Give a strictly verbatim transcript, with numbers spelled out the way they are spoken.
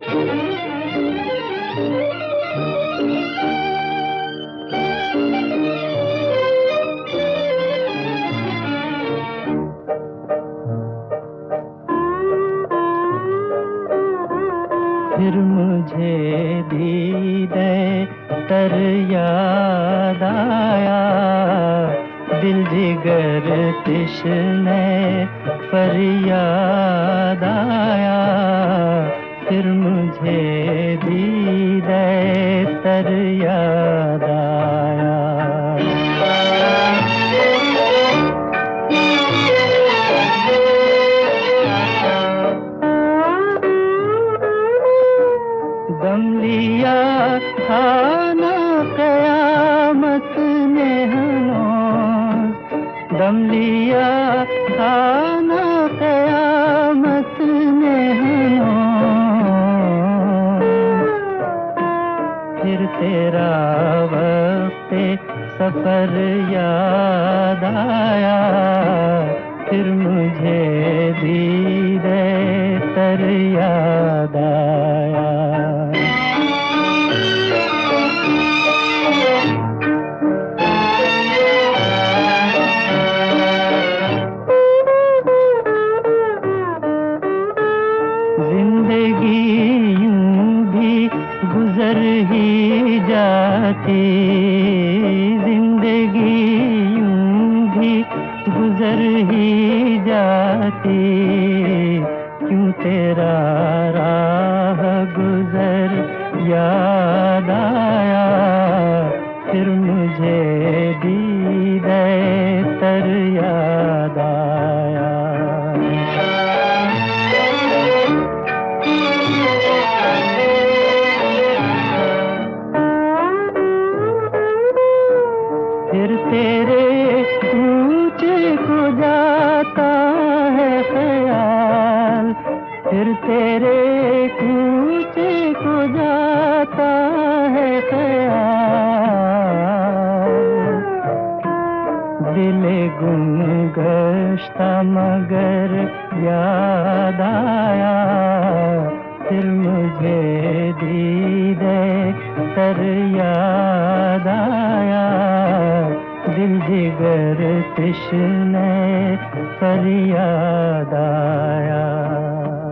फिर मुझे दीदे तर याद आया, दिल जिगर तिश्ने पर याद आया। फिर मुझे दीदे तर याद आया। दम लिया था ना क़यामत ने हनूज़, दम लिया था ना क़यामत ने हनूज़। फिर तेरा वक़्ते सफ़र याद आया, फिर मुझे दीदे तर याद आया। जिंदगी यूं भी गुजर ही जाती, जिंदगी यूं भी गुजर ही जाती। क्यों तेरा राह गुजर याद आया, फिर मुझे दीदे तर याद आया। फिर तेरे ऊंचे को जाता है ख्याल, फिर तेरे ऊंचे को जाता है ख्याल। दिले गुम गश्ता मगर याद आया, फिर मुझे दीदे तर याद आया। दिल जिगर तिश्ने पर याद आया।